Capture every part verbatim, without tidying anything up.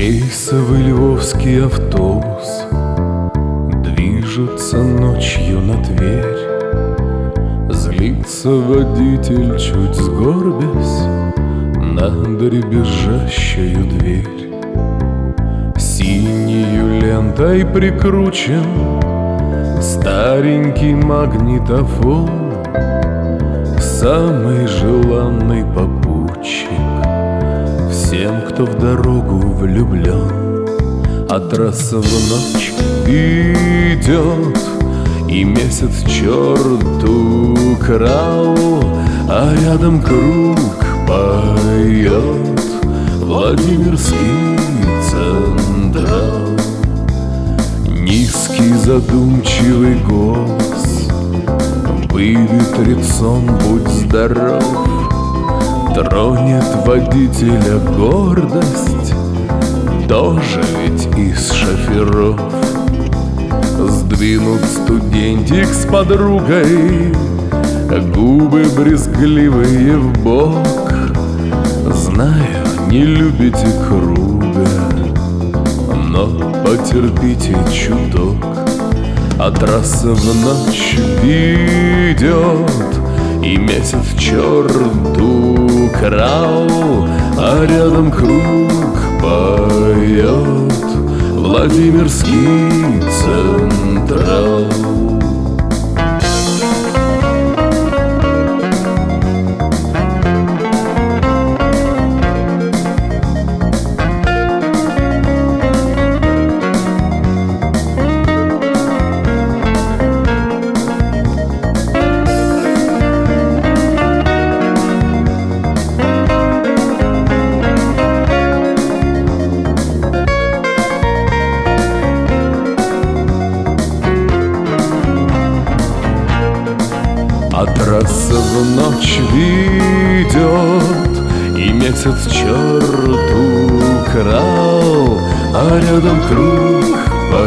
Рейсовый львовский автобус движется ночью на Тверь. Злится водитель, чуть сгорбясь, на дребезжащую дверь. Синею лентой прикручен старенький магнитофон, самый желанный попутчик всем, кто в дорогу влюблен. А трасса в ночь идет, и месяц черту крал, а рядом круг поет Владимирский Централ. Низкий задумчивый голос выветрит сон, будь здоров, тронет водителя гордость, тоже ведь из шоферов. Сдвинут студентик с подругой губы брезгливые вбок. Знаю, не любите круга, но потерпите чуток. А трасса в ночь ведет, и месяц черту крал, а рядом круг поет Владимирский Централ. А трасса в ночь ведет, и месяц черту крал, а рядом круг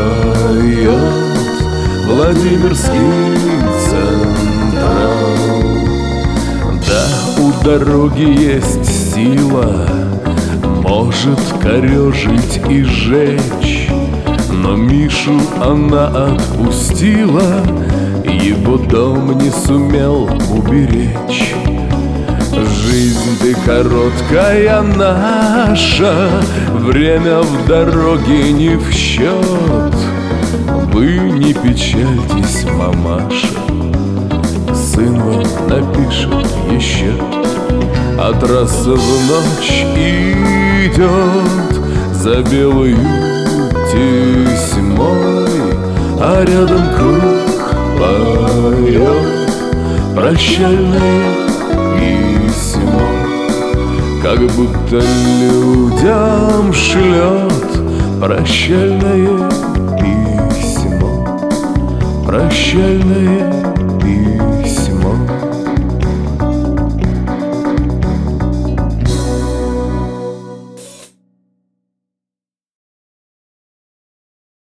поет Владимирский Централ. Да, у дороги есть сила, может корежить и сжечь, но Мишу она отпустила, его дом не сумел уберечь. Жизнь ты короткая наша, время в дороге не в счет. Вы не печальтесь, мамаша, сын вам напишет еще. А трасса в ночь идет за белую тесьмой, а рядом круг поет прощальное письмо, как будто людям шлет прощальное письмо, прощальное письмо.